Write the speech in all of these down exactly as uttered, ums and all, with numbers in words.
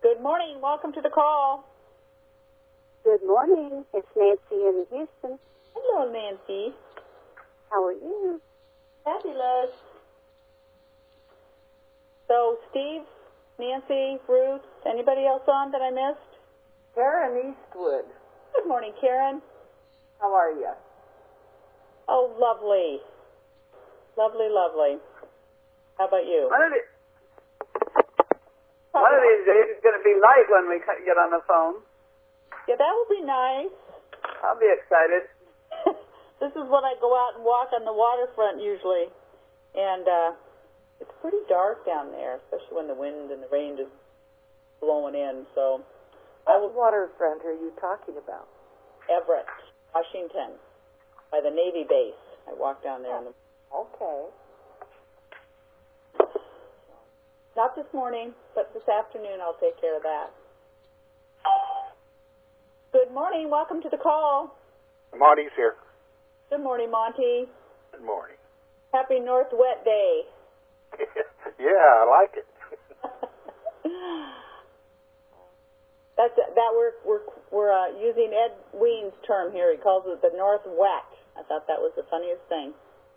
Good morning. Welcome to the call. Good morning. It's Nancy in Houston. Hello, Nancy. How are you? Fabulous. So, Steve, Nancy, Ruth, anybody else on that I missed? Karen Eastwood. Good morning, Karen. How are you? Oh, lovely. Lovely, lovely. How about you? One of, the, one of these days it's going to be light when we get on the phone. Yeah, that will be nice. I'll be excited. This is when I go out and walk on the waterfront usually. And uh, it's pretty dark down there, especially when the wind and the rain is blowing in. So, I will, What waterfront are you talking about? Everett, Washington, by the Navy base. I walk down there. In the, Okay. not this morning, but this afternoon I'll take care of that. Good morning. Welcome to the call. Monty's here. Good morning, Monty. Good morning. Happy North Wet Day. Yeah, I like it. That's that we're we're we're uh, using Ed Ween's term here. He calls it the North Wet. I thought that was the funniest thing.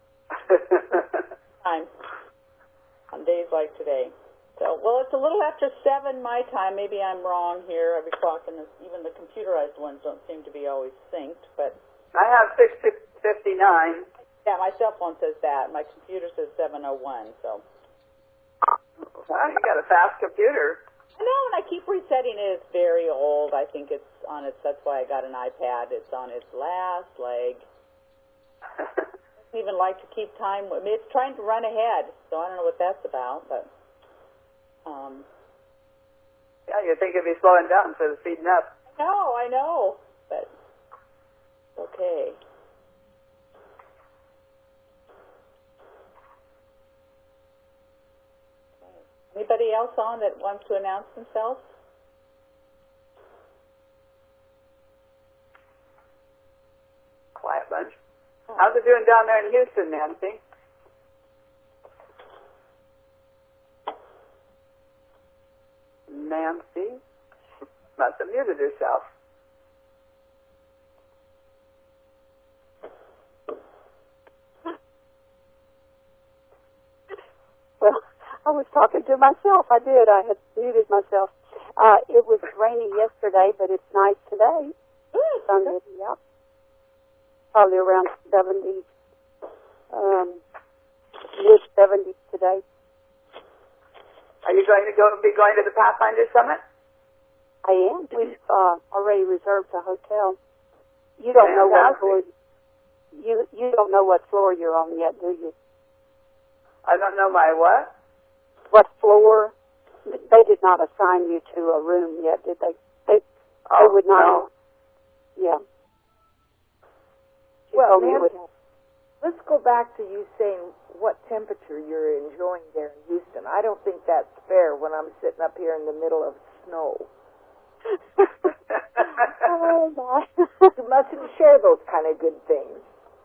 Time on days like today. So, well, it's a little after seven my time. Maybe I'm wrong here. Every clock and even the computerized ones don't seem to be always synced. But I have six fifty-nine. yeah, my cell phone says that. My computer says seven oh one. So. Well, you got a fast computer. I know, and I keep resetting it. It's very old. I think it's on its. That's why I got an iPad. It's on its last leg. It doesn't even like to keep time. I mean, it's trying to run ahead, so I don't know what that's about. But um, Yeah, you think it'd be slowing down instead of speeding up. no, I know, but okay. Anybody else on that wants to announce themselves? Quiet bunch. How's it doing down there in Houston, Nancy? Nancy must have muted herself. Well, I was talking to myself. I did. I had muted myself. Uh, it was rainy yesterday, but it's nice today. Sunday, yeah. Probably around seventy, um, mid seventies today. Are you going to go be going to the Pathfinder Summit? I am. We've uh, already reserved a hotel. You don't know what floor. You you don't know what floor you're on yet, do you? I don't know my what? What floor? They did not assign you to a room yet, did they? They, Oh, they would not. no. Yeah. She Well, told me it would Nancy, let's go back to you saying what temperature you're enjoying there in Houston. I don't think that's fair when I'm sitting up here in the middle of snow. Oh, my. You mustn't share those kind of good things.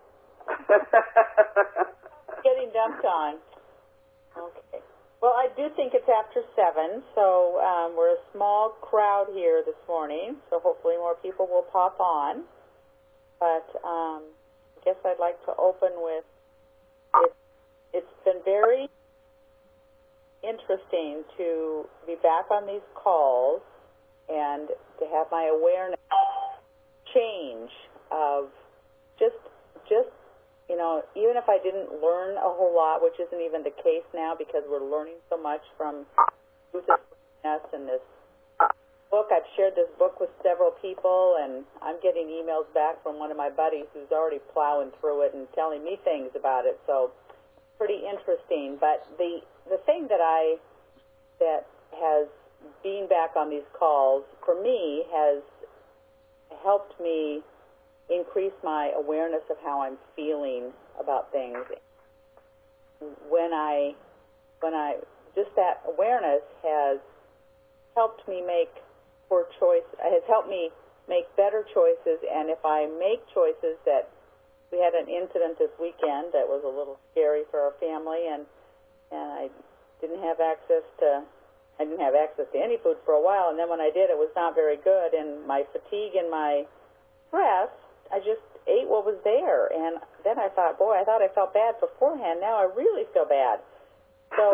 Getting dumped on. Okay. Well, I do think it's after seven, so um, we're a small crowd here this morning, so hopefully more people will pop on. But um, I guess I'd like to open with, it, it's been very interesting to be back on these calls and to have my awareness change of just, just, you know, even if I didn't learn a whole lot, which isn't even the case now because we're learning so much from Ruth and this book. I've shared this book with several people, and I'm getting emails back from one of my buddies who's already plowing through it and telling me things about it. So pretty interesting. But the the thing that I that has being back on these calls for me has helped me increase my awareness of how I'm feeling about things. When I when I just that awareness has helped me make poor choice has helped me make better choices, and if I make choices that we had an incident this weekend that was a little scary for our family, and and I didn't have access to I didn't have access to any food for a while, and then when I did, it was not very good. And my fatigue and my stress, I just ate what was there. And then I thought, boy, I thought I felt bad beforehand. Now I really feel bad. So,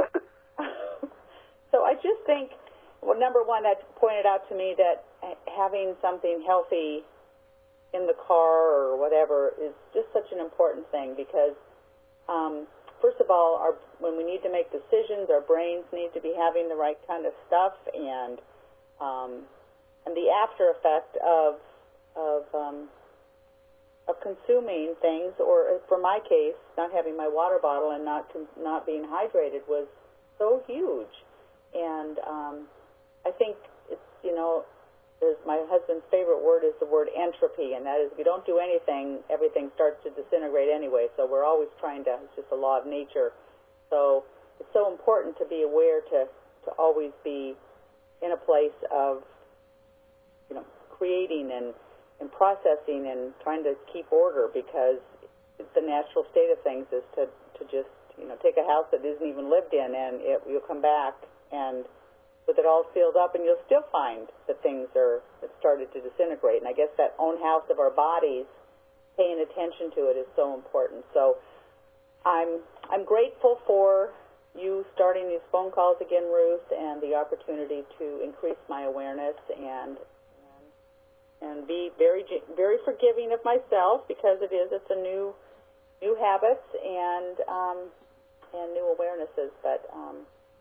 so I just think, well, number one, that pointed out to me that having something healthy in the car or whatever is just such an important thing because, um, first of all, our, when we need to make decisions, our brains need to be having the right kind of stuff, and um, and the after effect of of um, of consuming things, or for my case, not having my water bottle and not not being hydrated was so huge, and um, I think it's you know. Is my husband's favorite word is the word entropy, and that is if you don't do anything, everything starts to disintegrate anyway. So we're always trying to, it's just a law of nature. So it's so important to be aware to, to always be in a place of, you know, creating and, and processing and trying to keep order, because the natural state of things is to, to just, you know, take a house that isn't even lived in, and it, you'll come back and with it all sealed up, and you'll still find that things are that started to disintegrate. And I guess that own house of our bodies, paying attention to it is so important. So I'm I'm grateful for you starting these phone calls again, Ruth, and the opportunity to increase my awareness and and, and be very very forgiving of myself, because it is it's a new new habits and um, and new awarenesses, but. Um,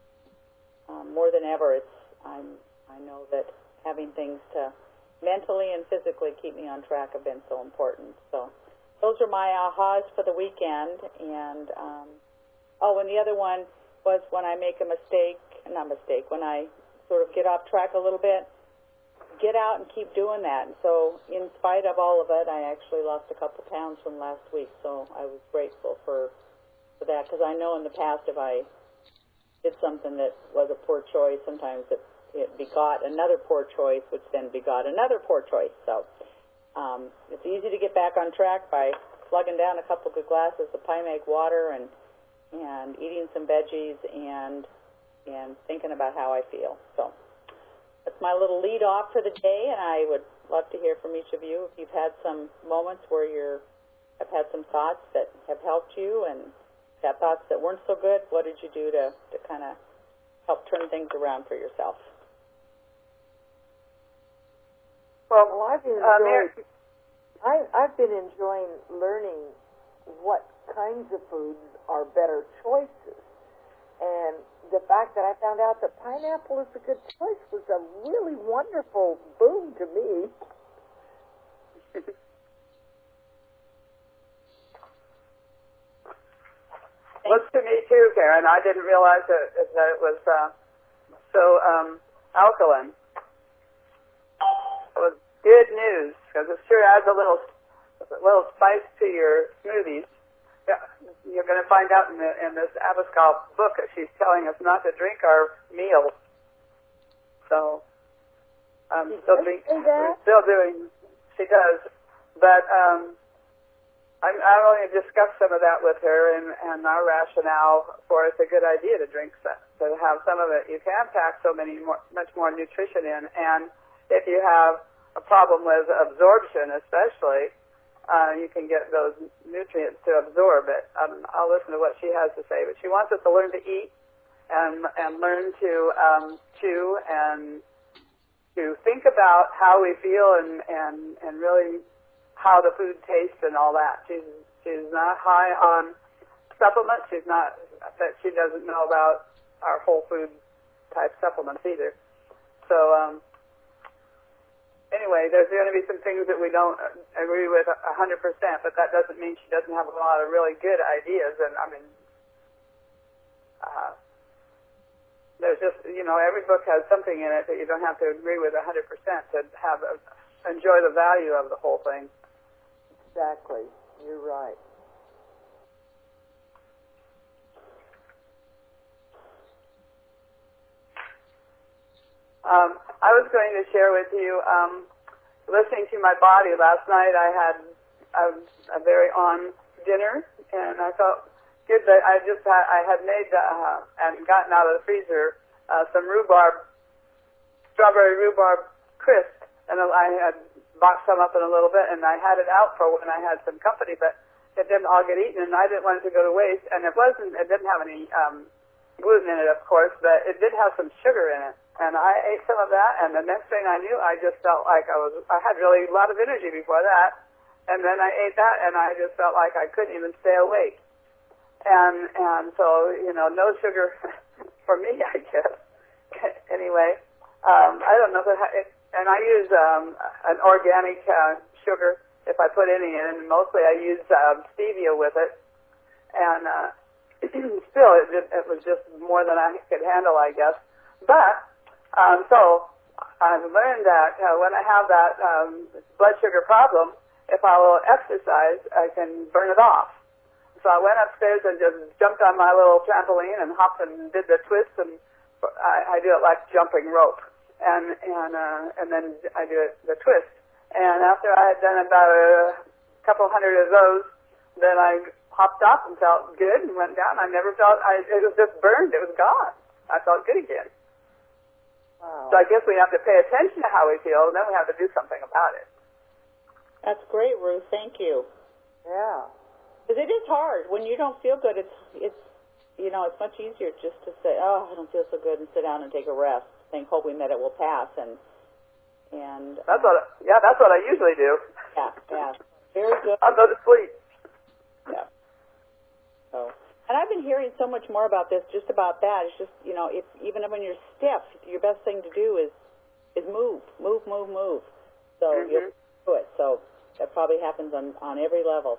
Um, more than ever, it's I'm, I know that having things to mentally and physically keep me on track have been so important. So those are my ahas for the weekend. And, um, oh, and the other one was when I make a mistake, not mistake, when I sort of get off track a little bit, get out and keep doing that. And so in spite of all of it, I actually lost a couple pounds from last week. So I was grateful for, for that, because I know in the past if I did something that was a poor choice, sometimes it, it begot another poor choice, which then begot another poor choice. So um, it's easy to get back on track by slugging down a couple good glasses of Pymake water and and eating some veggies and and thinking about how I feel. So that's my little lead off for the day, and I would love to hear from each of you if you've had some moments where you're have had some thoughts that have helped you, and had thoughts that weren't so good. What did you do to, to kind of help turn things around for yourself? Well, well I've been uh, enjoying, I, I've been enjoying learning what kinds of foods are better choices. And the fact that I found out that pineapple is a good choice was a really wonderful boon to me. Well, to me too, Karen. I didn't realize that, that it was uh, so um, alkaline. It was good news, because it sure adds a little, a little spice to your smoothies. Yeah, you're going to find out in, the, in this Abascal book that she's telling us not to drink our meals. So, um, still drink, still doing. She does, but. Um, I'm, I'm going to discuss some of that with her and, and our rationale for it's a good idea to drink some, to have some of it. You can pack so many more, much more nutrition in, and if you have a problem with absorption, especially, uh, you can get those nutrients to absorb it. Um, I'll listen to what she has to say, but she wants us to learn to eat and and learn to um, chew and to think about how we feel and and and really. How the food tastes and all that. She's she's not high on supplements. She's not that she doesn't know about our whole food type supplements either. So um, anyway, there's going to be some things that we don't agree with a hundred percent, but that doesn't mean she doesn't have a lot of really good ideas. And I mean, uh, there's just you know every book has something in it that you don't have to agree with a hundred percent to have a, enjoy the value of the whole thing. Exactly. You're right. Um, I was going to share with you, um, listening to my body last night, I had a, a very on dinner, and I felt good that I just had, I had made uh, and gotten out of the freezer uh, some rhubarb, strawberry rhubarb crisp, and I had boxed some up in a little bit, and I had it out for when I had some company, but it didn't all get eaten, and I didn't want it to go to waste, and it wasn't, it didn't have any um, gluten in it, of course, but it did have some sugar in it, and I ate some of that, and the next thing I knew, I just felt like I was, I had really a lot of energy before that, and then I ate that, and I just felt like I couldn't even stay awake, and, and so, you know, no sugar for me, I guess, anyway, um, I don't know if it, ha- it and I use um, an organic uh, sugar, if I put any in, and mostly I use um, stevia with it, and uh, still it, just, it was just more than I could handle, I guess. But, um, so I've learned that uh, when I have that um, blood sugar problem, if I will exercise, I can burn it off. So I went upstairs and just jumped on my little trampoline and hopped and did the twist, and I, I do it like jumping rope, and and uh, and then I do it, the twist. And after I had done about a couple hundred of those, then I hopped off and felt good and went down. I never felt, I, it was just burned. It was gone. I felt good again. Wow. So I guess we have to pay attention to how we feel, and then we have to do something about it. That's great, Ruth. Thank you. Yeah. Because it is hard. When you don't feel good, it's, it's, you know, it's much easier just to say, oh, I don't feel so good, and sit down and take a rest, think, hoping that it will pass, and And that's what, yeah, that's what I usually do. Yeah, yeah, very good. I'll go to sleep. Yeah. So, and I've been hearing so much more about this, just about that. It's just, you know, if even when you're stiff, your best thing to do is is move, move, move, move. So Mm-hmm. you'll do it. So that probably happens on on every level.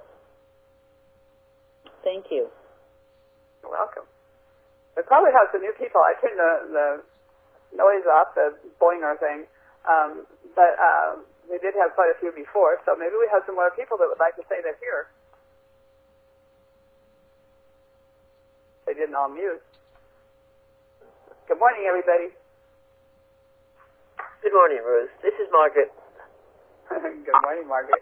Thank you. You're welcome. We probably have some new people. I turned the the noise off, the boinger thing. Um, but uh, we did have quite a few before, so maybe we have some more people that would like to say they're here. They didn't all mute. Good morning, everybody. Good morning, Ruth. This is Margaret. Good morning, Margaret.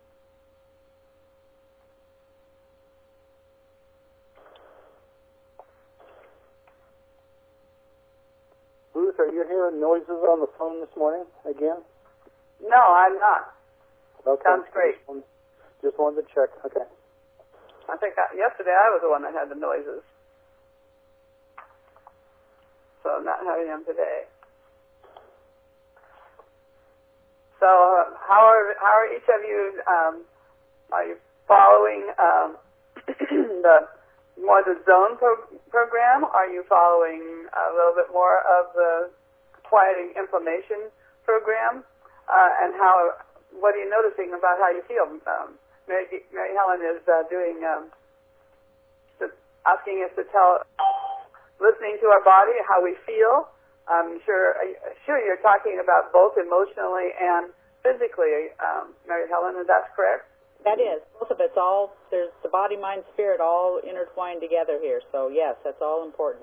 Ruth, are you hearing noises on the phone this morning again? No, I'm not. Okay. Sounds great. Just wanted, just wanted to check. Okay. I think I, yesterday I was the one that had the noises. So I'm not having them today. So uh, how are how are each of you? Um, are you following um, the more the zone pro- program? Are you following a little bit more of the quieting inflammation program? Uh, and how? What are you noticing about how you feel? Um, Mary, Mary Helen is uh, doing um, asking us to tell, listening to our body, how we feel. I'm sure sure you're talking about both emotionally and physically, um, Mary Helen. Is that correct? That is. Both of it's all, there's the body, mind, spirit all intertwined together here. So, yes, that's all important.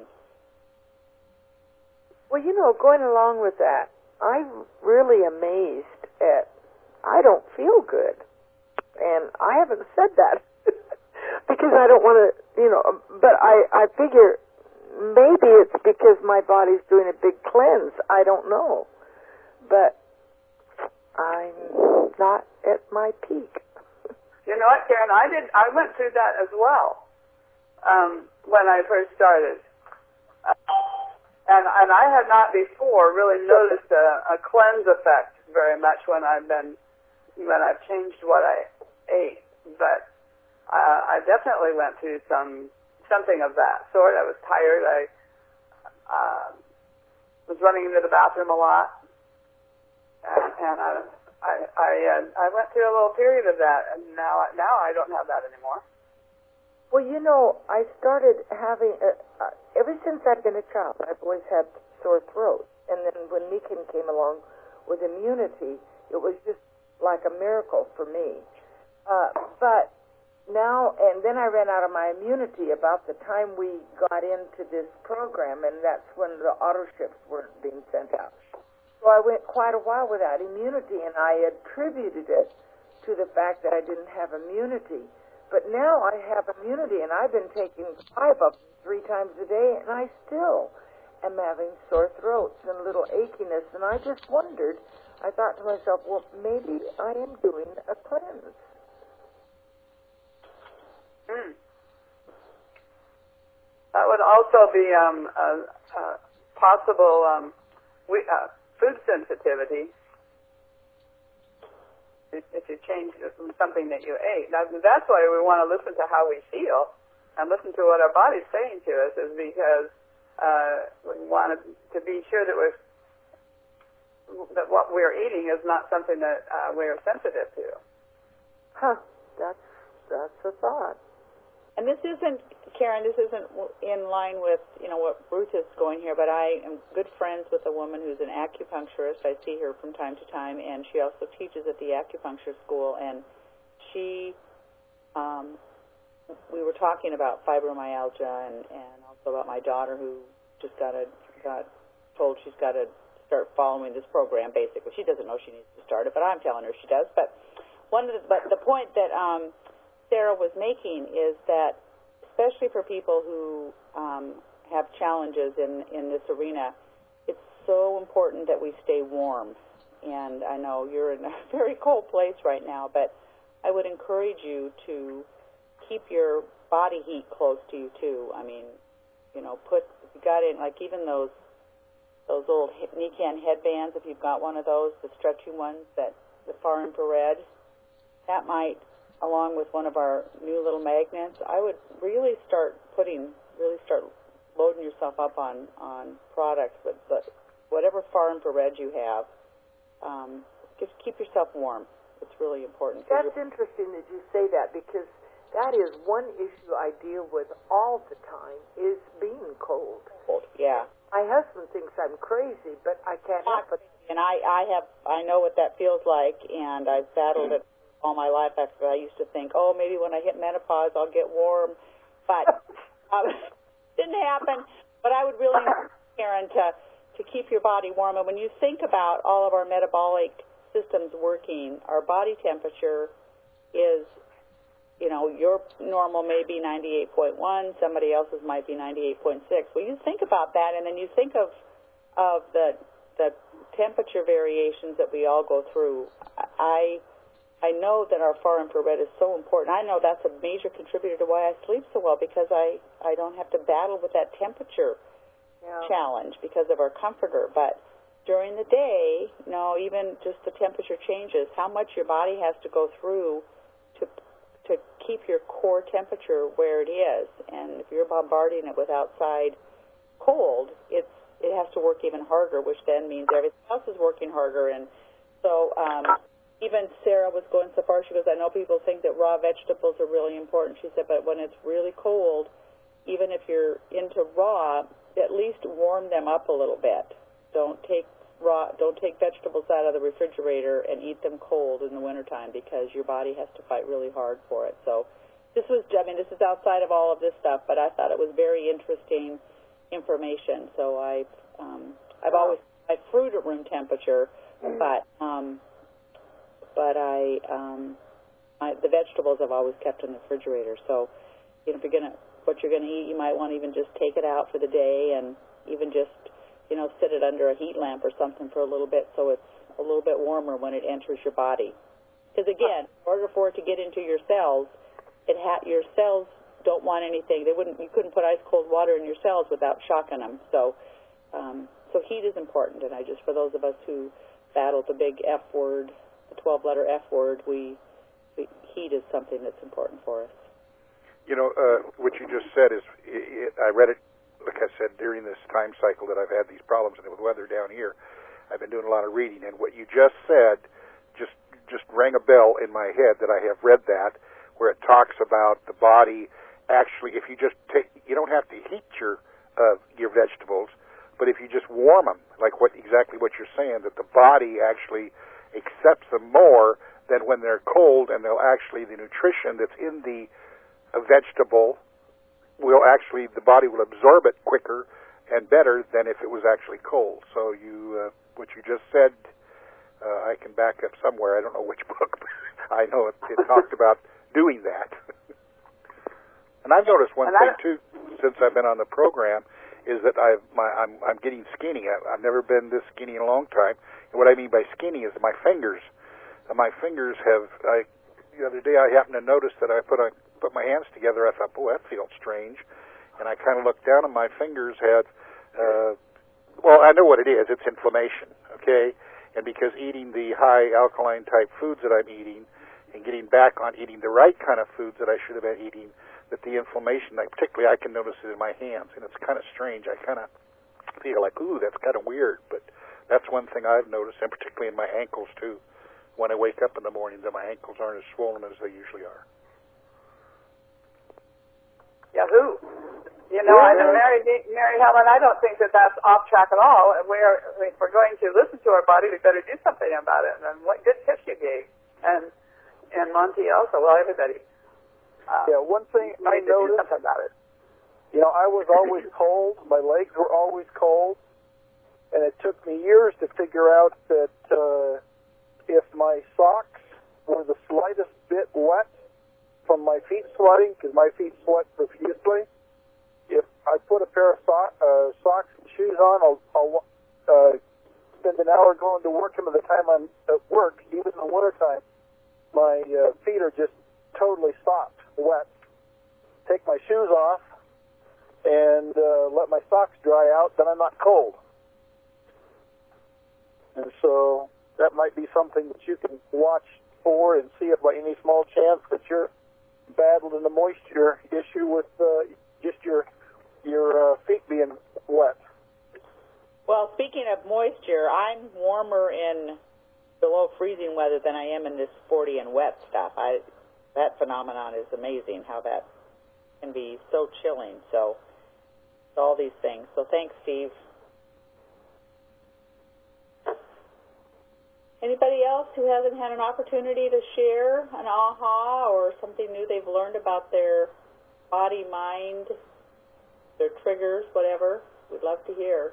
Well, you know, going along with that, I'm really amazed at, I don't feel good. And I haven't said that because I don't want to, you know, but I, I figure maybe it's because my body's doing a big cleanse. I don't know. But I'm not at my peak. You know what, Karen? I did. I went through that as well um, when I first started, uh, and and I had not before really noticed a, a cleanse effect very much when I've been when I've changed what I ate. But uh, I definitely went through some something of that sort. I was tired. I uh, was running into the bathroom a lot, and, and I. I I, uh, I went through a little period of that, and now now I don't have that anymore. Well, you know, I started having, uh, uh, ever since I've been a child, I've always had sore throat. And then when Nikin came along with immunity, it was just like a miracle for me. Uh, but now, and then I ran out of my immunity about the time we got into this program, and that's when the auto ships weren't being sent out. So I went quite a while without immunity, and I attributed it to the fact that I didn't have immunity. But now I have immunity, and I've been taking five of them three times a day, and I still am having sore throats and a little achiness, and I just wondered, I thought to myself, well, maybe I am doing a cleanse. Mm. That would also be um, a, a possible um, we, uh, food sensitivity if, if you change something that you ate. Now, that's why we want to listen to how we feel and listen to what our body's saying to us, is because uh, we want to be sure that we're that what we're eating is not something that uh, we're sensitive to. Huh. That's that's a thought. And this isn't, Karen, this isn't in line with, you know, what Ruth is going here, but I am good friends with a woman who's an acupuncturist. I see her from time to time, and she also teaches at the acupuncture school, and she, um, we were talking about fibromyalgia and, and also about my daughter who just got, a, got told she's got to start following this program, basically. She doesn't know she needs to start it, but I'm telling her she does. But one of the, but the point that um, Sarah was making is that, especially for people who um, have challenges in, in this arena, it's so important that we stay warm. And I know you're in a very cold place right now, but I would encourage you to keep your body heat close to you, too. I mean, you know, put, if you got in, like even those those old Nikan headbands, if you've got one of those, the stretchy ones, that the far infrared, that might, along with one of our new little magnets, I would really start putting, really start loading yourself up on, on products, but, but whatever far infrared you have, um, just keep yourself warm. It's really important. That's interesting that you say that, because that is one issue I deal with all the time, is being cold. Cold, yeah. My husband thinks I'm crazy, but I can't help it. And I, I have, I know what that feels like, and I've battled it all my life. After I used to think, oh, maybe when I hit menopause, I'll get warm, but um, didn't happen. But I would really encourage Karen to to keep your body warm. And when you think about all of our metabolic systems working, our body temperature is, you know, your normal may be ninety-eight point one, somebody else's might be ninety-eight point six. Well, you think about that, and then you think of of the the temperature variations that we all go through. I I know that our far infrared is so important. I know that's a major contributor to why I sleep so well, because I, I don't have to battle with that temperature yeah. challenge because of our comforter. But during the day, you know, even just the temperature changes, how much your body has to go through to to keep your core temperature where it is. And if you're bombarding it with outside cold, it's it has to work even harder, which then means everything else is working harder. And so um, even Sarah was going so far, she goes, I know people think that raw vegetables are really important. She said, but when it's really cold, even if you're into raw, at least warm them up a little bit. Don't take raw, don't take vegetables out of the refrigerator and eat them cold in the wintertime, because your body has to fight really hard for it. So this was, I mean, this is outside of all of this stuff, but I thought it was very interesting information. So I've, um, I've always had fruit at room temperature, but um, but I, um, I, the vegetables I've always kept in the refrigerator. So, you know, if you're gonna, what you're gonna eat, you might want to even just take it out for the day and even just, you know, sit it under a heat lamp or something for a little bit, so it's a little bit warmer when it enters your body. Because again, in order for it to get into your cells, it ha- your cells don't want anything. They wouldn't. You couldn't put ice cold water in your cells without shocking them. So, um, so heat is important. And I just, for those of us who battle the big F word, the twelve-letter F word, we, we heat is something that's important for us. You know, uh, what you just said is, it, I read it, like I said, during this time cycle that I've had these problems with weather down here. I've been doing a lot of reading, and what you just said just just rang a bell in my head that I have read that, where it talks about the body actually, if you just take, you don't have to heat your uh, your vegetables, but if you just warm them, like what exactly what you're saying, that the body actually accepts them more than when they're cold, and they'll actually, the nutrition that's in the uh, vegetable will actually, the body will absorb it quicker and better than if it was actually cold. So you, uh, what you just said, uh, I can back up somewhere. I don't know which book, but I know it, it talked about doing that. And I've noticed one thing, too, since I've been on the program, is that I've my I'm I'm getting skinny. I, I've never been this skinny in a long time. And what I mean by skinny is my fingers. Uh, my fingers have. I the other day I happened to notice that I put a, put my hands together. I thought, boy, that feels strange. And I kind of looked down, and my fingers had. Uh, well, I know what it is. It's inflammation. Okay, and because eating the high alkaline type foods that I'm eating, and getting back on eating the right kind of foods that I should have been eating, that the inflammation, like particularly I can notice it in my hands, and it's kind of strange. I kind of feel like, ooh, that's kind of weird, but that's one thing I've noticed, and particularly in my ankles too. When I wake up in the morning, that my ankles aren't as swollen as they usually are. Yahoo! You know, I know Mary, Mary Helen, I don't think that that's off track at all. We're, if we're going to listen to our body, we better do something about it. And what good tips you gave. And and Monty also, well, everybody. Uh, yeah, one thing I noticed, noticed, do something about it. you know, I was always cold. My legs were always cold. And it took me years to figure out that uh, if my socks were the slightest bit wet from my feet sweating, because my feet sweat profusely, if I put a pair of so- uh, socks and shoes on, I'll, I'll uh, spend an hour going to work, and by the time I'm at work, even in the wintertime, my uh, feet are just totally sopped, wet. Take my shoes off and uh, let my socks dry out, then I'm not cold. And so that might be something that you can watch for and see if by any small chance that you're battling the moisture issue with uh, just your your uh, feet being wet. Well, speaking of moisture, I'm warmer in below freezing weather than I am in this forty and wet stuff. I that phenomenon is amazing, how that can be so chilling. So, all these things. So thanks, Steve. Anybody else who hasn't had an opportunity to share an aha or something new they've learned about their body, mind, their triggers, whatever? We'd love to hear.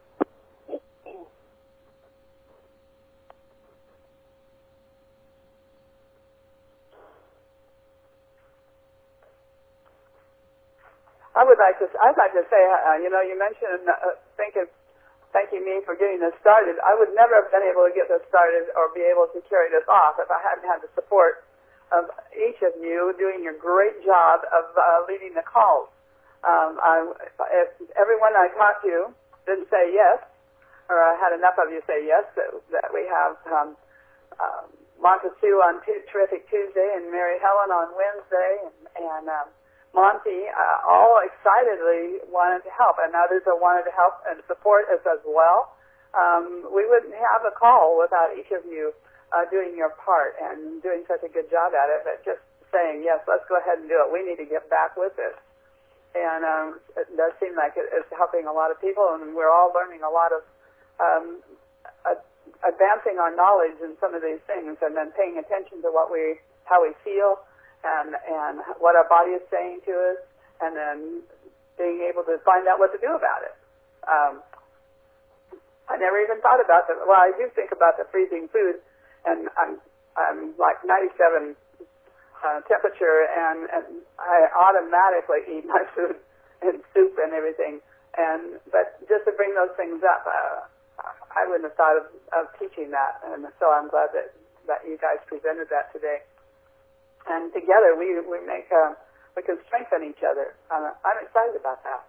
I would like to. I'd like to say, uh, you know, you mentioned uh, thinking, thanking me for getting this started. I would never have been able to get this started or be able to carry this off if I hadn't had the support of each of you doing your great job of uh, leading the calls. Um, I, if everyone I talked to didn't say yes, or I had enough of you say yes, that, that we have um, um, Monta Sue on t- Terrific Tuesday and Mary Helen on Wednesday, and, and um, Monty uh, all excitedly wanted to help, and others that wanted to help and support us as well. Um, we wouldn't have a call without each of you uh, doing your part and doing such a good job at it, but just saying, yes, let's go ahead and do it. We need to get back with this. And um, it does seem like it, it's helping a lot of people, and we're all learning a lot of um, uh, advancing our knowledge in some of these things, and then paying attention to what we, how we feel, and and what our body is saying to us, and then being able to find out what to do about it. Um, I never even thought about the. Well, I do think about the freezing food, and I'm I'm like ninety-seven uh, temperature, and and I automatically eat my food in soup and everything. And but just to bring those things up, uh, I wouldn't have thought of, of teaching that, and so I'm glad that that you guys presented that today. And together we we make uh, we can strengthen each other. Uh, I'm excited about that.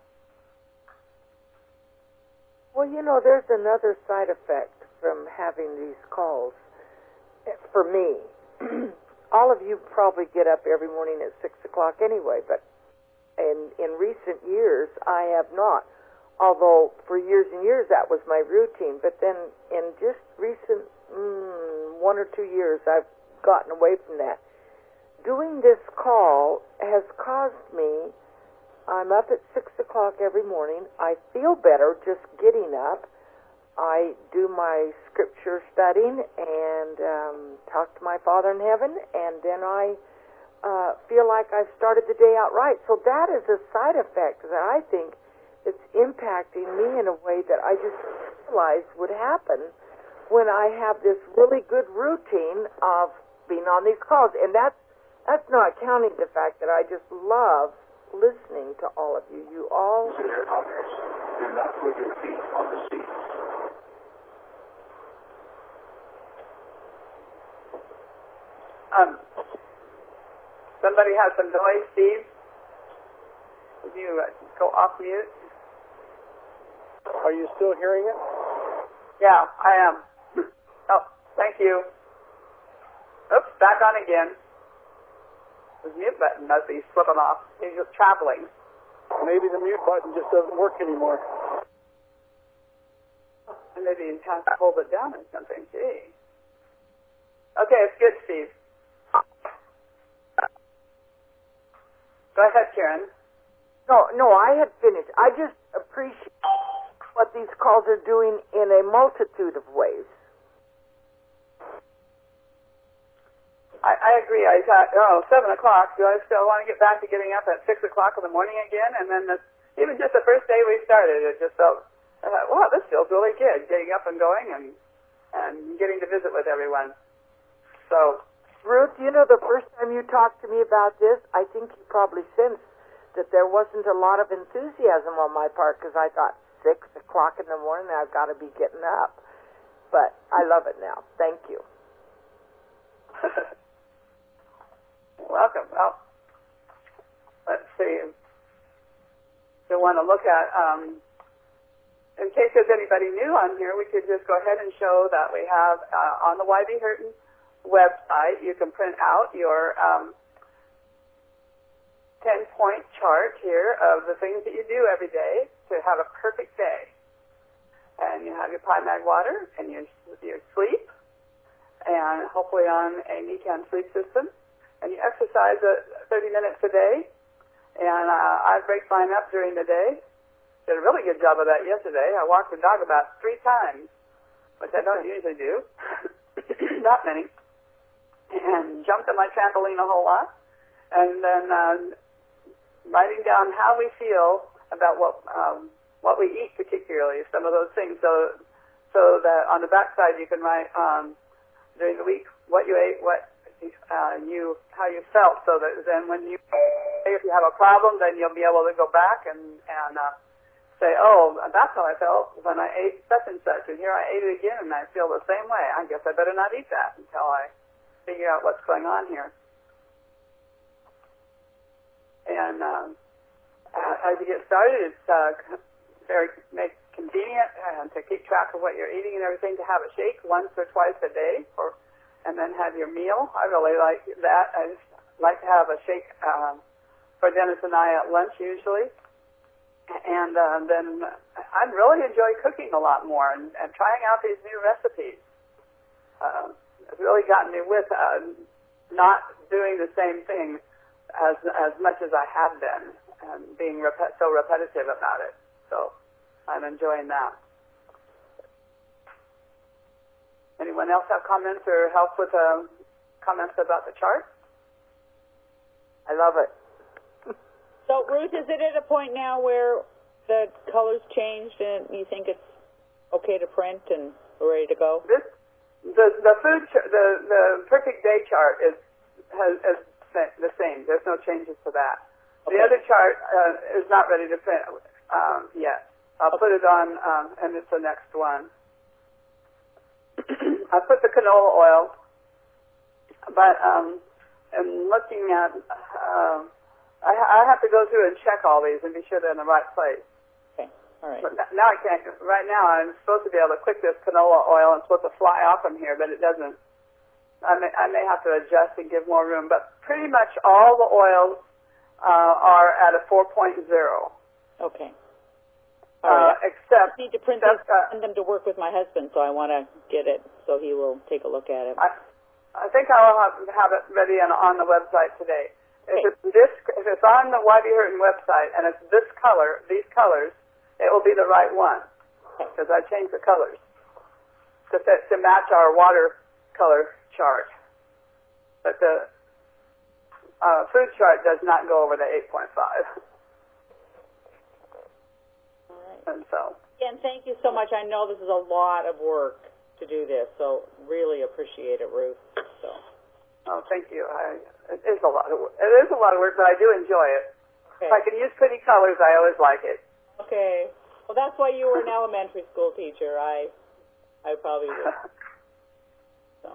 Well, you know, there's another side effect from having these calls. For me, all of you probably get up every morning at six o'clock anyway, but in in recent years I have not. Although for years and years that was my routine, but then in just recent mm, one or two years I've gotten away from that. Doing this call has caused me, I'm up at six o'clock every morning. I feel better just getting up. I do my scripture studying and um, talk to my Father in heaven, and then I uh, feel like I've started the day out right. So that is a side effect that I think it's impacting me in a way that I just realized would happen when I have this really good routine of being on these calls. And that's That's not counting the fact that I just love listening to all of you. You all... Do not put your feet on the seat. Um, somebody has some noise, Steve. Would you uh, go off mute? Are you still hearing it? Yeah, I am. Oh, thank you. Oops, back on again. The mute button must be slipping off. He's just traveling. Maybe the mute button just doesn't work anymore. Maybe you have to hold it down or something. Gee. Okay, it's good, Steve. Go ahead, Karen. No, no, I had finished. I just appreciate what these calls are doing in a multitude of ways. I, I agree. I thought, oh, seven o'clock. Do I still want to get back to getting up at six o'clock in the morning again? And then the, even just the first day we started, it just felt, I thought, wow, this feels really good, getting up and going and and getting to visit with everyone. So, Ruth, you know, the first time you talked to me about this, I think you probably sensed that there wasn't a lot of enthusiasm on my part because I thought six o'clock in the morning, I've got to be getting up. But I love it now. Thank you. welcome. Well, let's see. You'll want to look at, um, in case there's anybody new on here, we could just go ahead and show that we have uh, on the Y B Hurton website, you can print out your um, ten-point chart here of the things that you do every day to have a perfect day. And you have your Pymag water and your, your sleep, and hopefully on a Nican sleep system. And you exercise uh, thirty minutes a day. And uh, I break mine up during the day. Did a really good job of that yesterday. I walked the dog about three times, which I don't usually do. Not many. And jumped on my trampoline a whole lot. And then uh, writing down how we feel about what um, what we eat, particularly, some of those things. So so that on the backside you can write um, during the week what you ate, what uh, you how you felt, so that then when you if you have a problem, then you'll be able to go back and and uh, say, oh, that's how I felt when I ate such and such, and here I ate it again, and I feel the same way. I guess I better not eat that until I figure out what's going on here. And um, as you get started, it's uh, very make convenient uh, to keep track of what you're eating and everything. To have a shake once or twice a day, or and then have your meal. I really like that. I just like to have a shake um, for Dennis and I at lunch usually. And uh, then I really enjoy cooking a lot more and, and trying out these new recipes. Uh, it's really gotten me with uh, not doing the same thing as as much as I have been, and being rep- so repetitive about it. So I'm enjoying that. Anyone else have comments or help with uh, comments about the chart? I love it. So, Ruth, is it at a point now where the colors changed and you think it's okay to print and we're ready to go? This, the the food ch- the the perfect day chart is has is the same. There's no changes to that. Okay. The other chart uh, is not ready to print um, yet. I'll okay. put it on, um, and it's the next one. I put the canola oil, but um, I'm looking at. Uh, I, I have to go through and check all these and be sure they're in the right place. Okay, all right. But now I can't. Right now, I'm supposed to be able to click this canola oil and it's supposed to fly off from here, but it doesn't. I may, I may have to adjust and give more room, but pretty much all the oils uh, are at a four point oh. Okay. All right. Uh, except I need to print these, uh, send them to work with my husband, so I want to get it so he will take a look at it. I, I think I'll have, have it ready on, on the website today. If it's this, if it's on the Y B Hurton website and it's this color, these colors, it will be the right one because I changed the colors to fit, to match our watercolor chart. But the uh, food chart does not go over the eight point five. All right. And so. And thank you so much. I know this is a lot of work to do this, so really appreciate it, Ruth. So. Oh, thank you. I, it is a lot of work. It is a lot of work, but I do enjoy it. Okay. If I can use pretty colors, I always like it. Okay. Well, that's why you were an elementary school teacher. I, I probably would. So.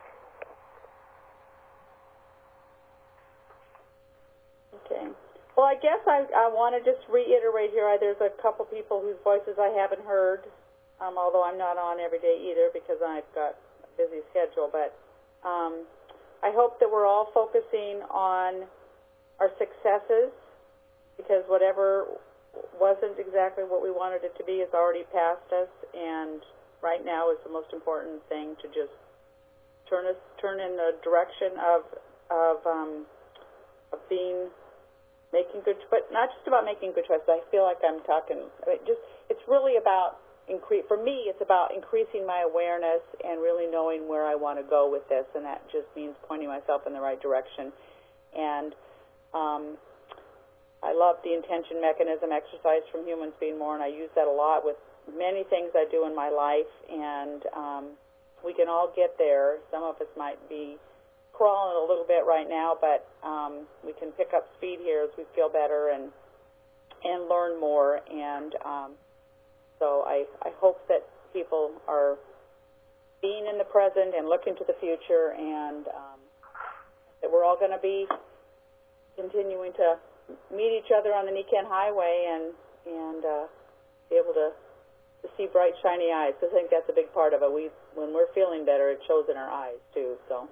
Okay. Well, I guess I, I want to just reiterate here. I, there's a couple people whose voices I haven't heard, um, although I'm not on every day either because I've got a busy schedule. But um, I hope that we're all focusing on our successes, because whatever wasn't exactly what we wanted it to be is already past us, and right now is the most important thing to just turn us turn in the direction of of um, of being making good, but not just about making good choices. I feel like I'm talking. I mean, just it's really about increase. For me, it's about increasing my awareness and really knowing where I want to go with this, and that just means pointing myself in the right direction. And um, I love the intention mechanism exercise from Humans Being More, and I use that a lot with many things I do in my life, and um, we can all get there. Some of us might be crawling a little bit right now, but um, we can pick up speed here as we feel better and and learn more. And um, so I, I hope that people are being in the present and looking to the future, and um, that we're all going to be continuing to meet each other on the Niken Highway and and uh, be able to, to see bright, shiny eyes. I think that's a big part of it. We, when we're feeling better, it shows in our eyes too. So,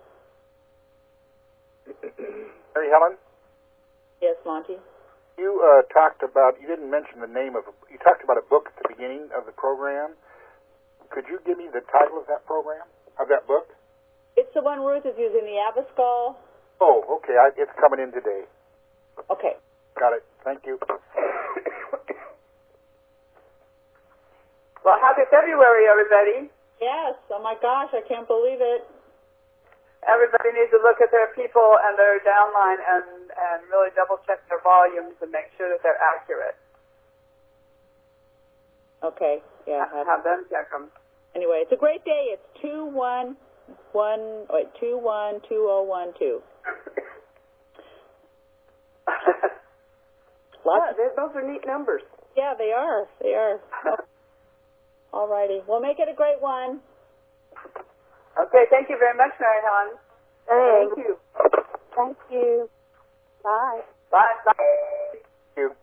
Mary Helen, yes, Monty. you uh, talked about. You didn't mention the name of. A, you talked about a book at the beginning of the program. Could you give me the title of that program, of that book? It's the one Ruth is using, the Abascal. Oh, okay. I, it's coming in today. Okay. Got it. Thank you. Well, happy February, everybody. Yes. Oh my gosh, I can't believe it. Everybody needs to look at their people and their downline and, and really double check their volumes and make sure that they're accurate. Okay. Yeah. Have, have them check them. Anyway, it's a great day. It's two one one. Wait, two one two zero one two. Lots yeah, those are neat numbers. Yeah, they are. They are. All righty. Well, make it a great one. Okay, thank you very much, Mary Helen. Thank you. Thank you. Bye. Bye. Bye. Thank you.